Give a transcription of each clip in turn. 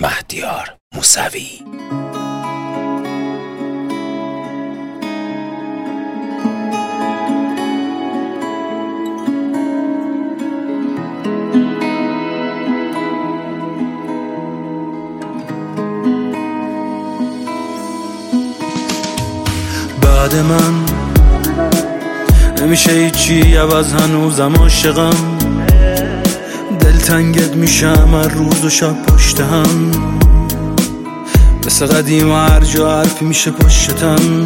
مهدیار موسوی. بعد من نمیشه هیچی عوض، هنوزم عاشقم، دلتنگت میشم هر روز و شب پشت هم، مثل قدیم و هر جا حرفی میشه پشتم.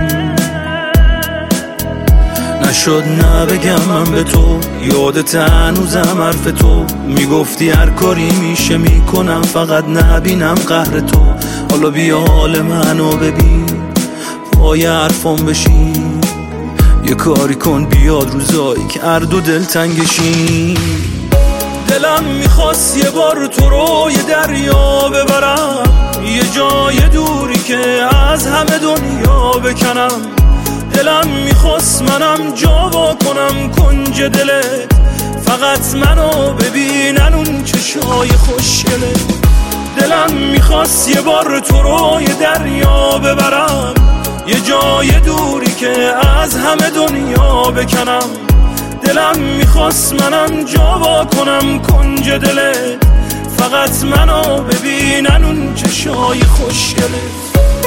نشد نبگم من به تو، یادت هنوزم حرف تو، میگفتی هر کاری میشه میکنم فقط نبینم قهر تو. حالا بیا حال منو ببین، پای حرفم بشین، یه کاری کن بیاد روزایی که هر دو دل تنگشین. دلم میخواست یه بار تو رو یه دریا ببرم، یه جای دوری که از همه دنیا بکنم. دلم میخواست منم جا وا کنم کنج دلت، فقط منو ببینن اون چشای خوشگلت. دلم میخواست یه بار تو رو یه دریا ببرم، یه جای دوری که از همه دنیا بکنم. دلم میخواست منم جا وا کنم کنج دلت، فقط منو ببینن اون چشای خوشگلت.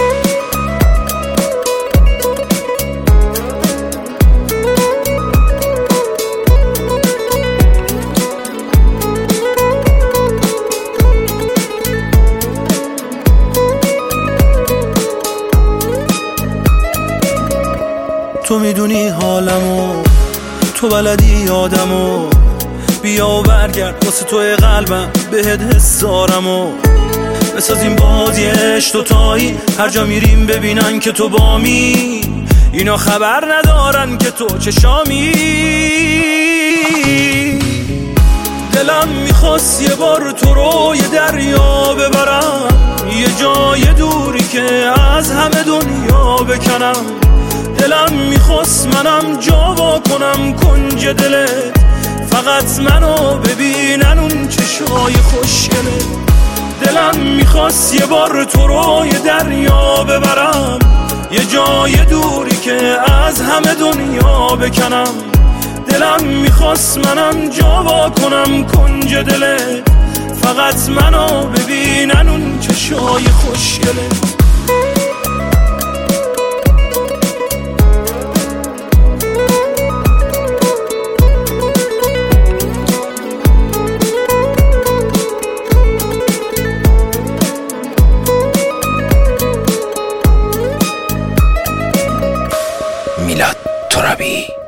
تو میدونی حالمو، تو بلدی یادمو، بیا و برگرد واسه توی قلبم بهت حسارمو. بسازیم بازی عشق دوتایی، هر جا میریم ببینن که تو بامی، اینا خبر ندارن که تو چشامی. دلم میخواست یه بار تو رو یه دریا ببرم، یه جای دوری که از همه دنیا بکنم. دلم میخواست منم جا وا کنم کنج دلت، فقط منو ببینن اون چشای خوشگلت. دلم میخواست یه بار تو رو یه دریا ببرم، یه جای دوری که از همه دنیا بکنم. دلم میخواست منم جا وا کنم کنج دلت، فقط منو ببینن اون چشای خوشگلت. میلاد ترابی.